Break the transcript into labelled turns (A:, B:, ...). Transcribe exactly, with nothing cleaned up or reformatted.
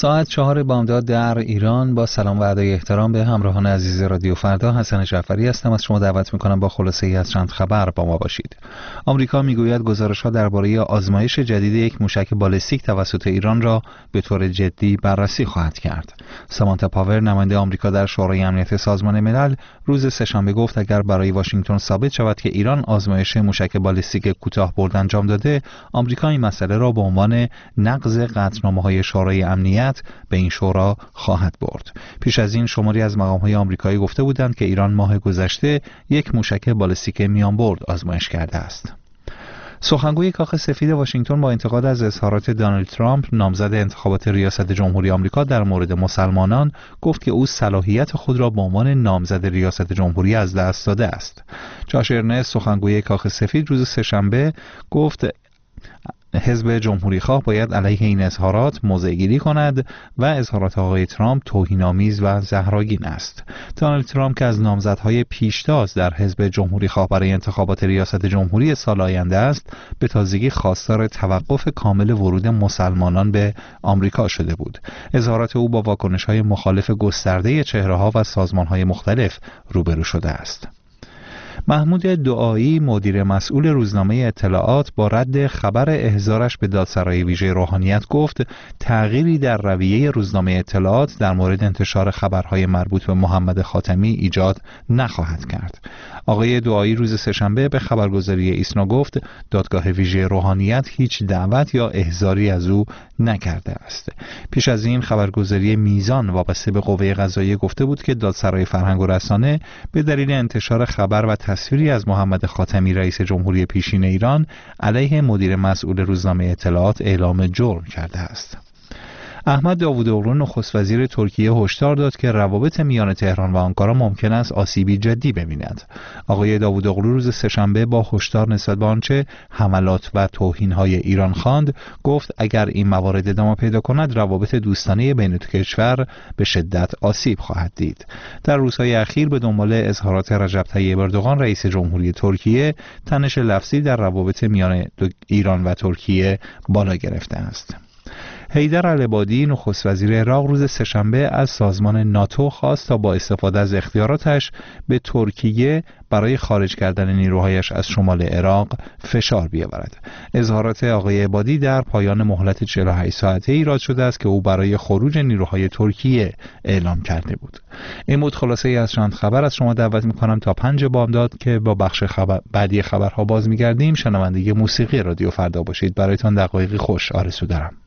A: ساعت چهار بامداد در ایران. با سلام و ادای احترام به همراهان عزیز رادیو فردا، حسن جعفری هستم. از شما دعوت میکنم با خلاصه ای از چند خبر با ما باشید. آمریکا میگوید گزارش‌ها درباره آزمایش جدید یک موشک بالستیک توسط ایران را به طور جدی بررسی خواهد کرد. سامانتا پاور، نماینده آمریکا در شورای امنیت سازمان ملل، روز سه‌شنبه گفت اگر برای واشنگتن ثابت شود که ایران آزمایش موشک بالستیک کوتاه‌برد انجام داده، آمریکا این مسئله را به عنوان نقض قطعنامه‌های شورای امنیت به این شورا خواهد برد. پیش از این شماری از مقام‌های آمریکایی گفته بودند که ایران ماه گذشته یک موشک بالستیک میانبرد آزمایش کرده است. سخنگوی کاخ سفید واشنگتن با انتقاد از اظهارات دونالد ترامپ، نامزد انتخابات ریاست جمهوری آمریکا، در مورد مسلمانان گفت که او صلاحیت خود را به عنوان نامزد ریاست جمهوری از دست داده است. جاش ارنست، سخنگوی کاخ سفید، روز سه‌شنبه گفت حزب جمهوری خواه باید علیه این اظهارات موضع گیری کند و اظهارات آقای ترامپ توهین‌آمیز و زهرآگین است. دونالد ترامپ که از نامزدهای پیشتاز در حزب جمهوری خواه برای انتخابات ریاست جمهوری سال آینده است، به تازگی خواستار توقف کامل ورود مسلمانان به آمریکا شده بود. اظهارات او با واکنش‌های مخالف گسترده چهره‌ها و سازمان‌های مختلف روبرو شده است. محمود دعایی، مدیر مسئول روزنامه اطلاعات، با رد خبر احضارش به دادسرای ویژه روحانیت گفت تغییری در رویه روزنامه اطلاعات در مورد انتشار خبرهای مربوط به محمد خاتمی ایجاد نخواهد کرد. آقای دعایی روز سه‌شنبه به خبرگزاری ایسنا گفت دادگاه ویژه روحانیت هیچ دعوت یا احضاری از او نکرده است. پیش از این خبرگزاری میزان وابسته به قوه قضاییه گفته بود که دادسرای فرهنگ و رسانه به دلیل انتشار خبر و تصویری از محمد خاتمی رئیس جمهوری پیشین ایران علیه مدیر مسئول روزنامه اطلاعات اعلام جرم کرده است. احمد داوودوغلو، نخست وزیر ترکیه، هشدار داد که روابط میان تهران و آنکارا ممکن است آسیبی جدی ببیند. آقای داوودوغلو روز سه‌شنبه با هشدار نسبت به آنچه حملات و توهین‌های ایران خواند، گفت اگر این موارد ادامه پیدا کند روابط دوستانه بین دو کشور به شدت آسیب خواهد دید. در روزهای اخیر به دنبال اظهارات رجب طیب اردوغان رئیس جمهوری ترکیه، تنش لفظی در روابط میان ایران و ترکیه بالا گرفته است. حیدر العبادی، نخست وزیر عراق، روز سه‌شنبه از سازمان ناتو خواست تا با استفاده از اختیاراتش به ترکیه برای خارج کردن نیروهایش از شمال عراق فشار بیاورد. اظهارات آقای عبادی در پایان مهلت چهل و هشت ساعته ایراد شده است که او برای خروج نیروهای ترکیه اعلام کرده بود. این بود خلاصه ای از چند خبر. از شما دعوت می‌کنم تا پنج بامداد که با بخش خبر بعدی خبرها باز می‌گردیم شنونده موسیقی رادیو فردا باشید. برایتان دقایقی خوش آرزو دارم.